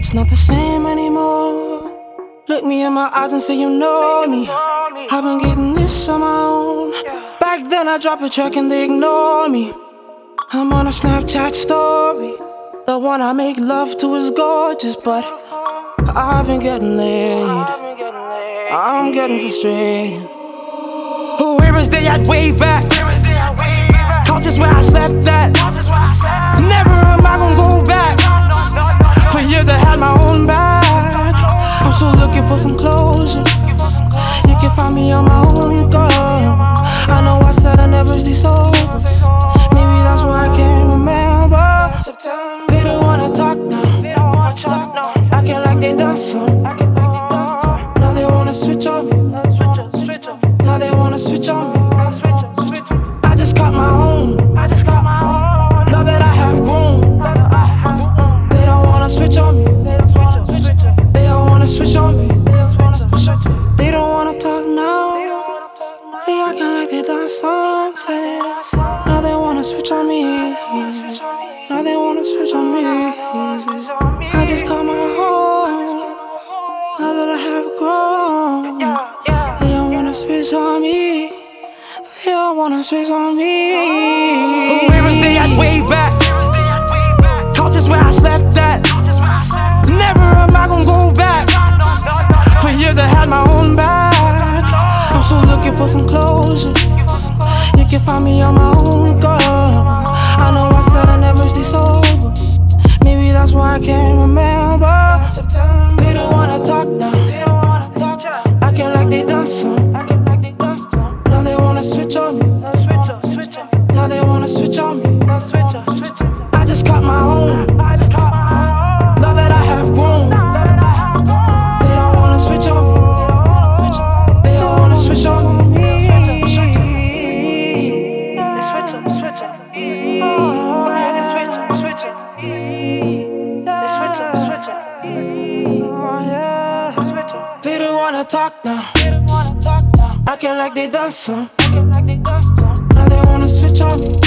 it's not the same anymore. Look me in my eyes and say you know me. I've been getting this on my own. Back then I drop a track and they ignore me. I'm on a Snapchat story. The one I make love to is gorgeous, but I've been getting laid. I'm getting frustrated. Where is they at way back? Couches where I slept at. Never am I gonna go back. For years I had my own bag. I'm still looking for some closure. You can find me on my own, girl. I know I said I never stay sober. Maybe that's why I can't remember. They don't wanna talk now. Acting like they done some. Now they wanna switch on me. Now they wanna switch on me. I just got my own. Now that I have grown. They don't wanna switch on me. They don't wanna switch on me. They don't wanna talk now. They acting like they done something. Now they wanna switch on me. Now they wanna switch on me. I just got my home. Now that I have grown. They don't wanna switch on me. They don't wanna switch on me. Where is they at way back? Couches where I slept at. Never am I gonna go back. For years I had my own bag. I'm still looking for some closure. You can find me on my own, girl. I know I said I never stay sober. Maybe that's why I can't remember. They don't wanna talk now. Acting like they done some. Now they wanna switch on me. Now they wanna switch on me. I just got my own. Now that I have grown. They don't wanna switch on me. They don't wanna switch on me. They don't wanna talk now. Acting like they done some. Now they wanna switch on me.